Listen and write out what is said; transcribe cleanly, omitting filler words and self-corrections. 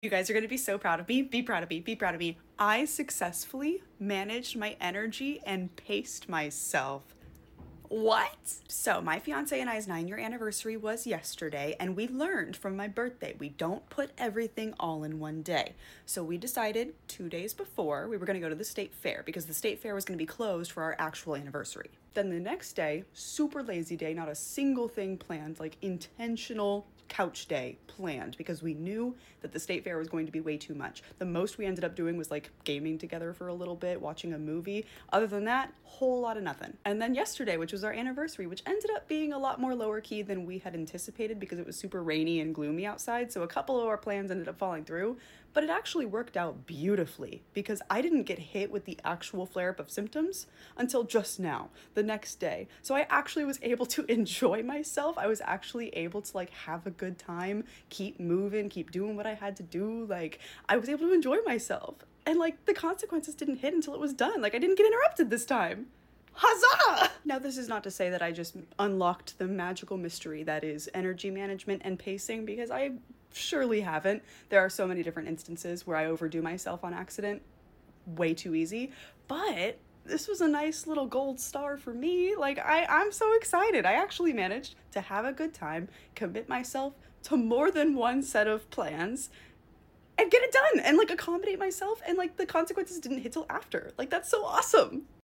You guys are going to be so proud of me. Be proud of me. Be proud of me. I successfully managed my energy and paced myself. What? So, my fiance and I's 9-year anniversary was yesterday, and we learned from my birthday we don't put everything all in one day. So, we decided 2 days before we were going to go to the state fair because the state fair was going to be closed for our actual anniversary. Then the next day, super lazy day, not a single thing planned, like intentional couch day planned because we knew that the state fair was going to be way too much. The most we ended up doing was like gaming together for a little bit, watching a movie. Other than that, whole lot of nothing. And then yesterday, which was our anniversary, which ended up being a lot more lower key than we had anticipated because it was super rainy and gloomy outside. So a couple of our plans ended up falling through, but it actually worked out beautifully because I didn't get hit with the actual flare up of symptoms until just now, the next day. So I actually was able to enjoy myself. I was actually able to like have a good time, keep moving, keep doing what I had to do. Like I was able to enjoy myself. And like the consequences didn't hit until it was done. Like I didn't get interrupted this time. Huzzah! Now, this is not to say that I just unlocked the magical mystery that is energy management and pacing, because I surely haven't. There are so many different instances where I overdo myself on accident way too easy, but this was a nice little gold star for me. Like, I'm so excited. I actually managed to have a good time, commit myself to more than one set of plans, and get it done, and like accommodate myself, and like the consequences didn't hit till after. Like, that's so awesome.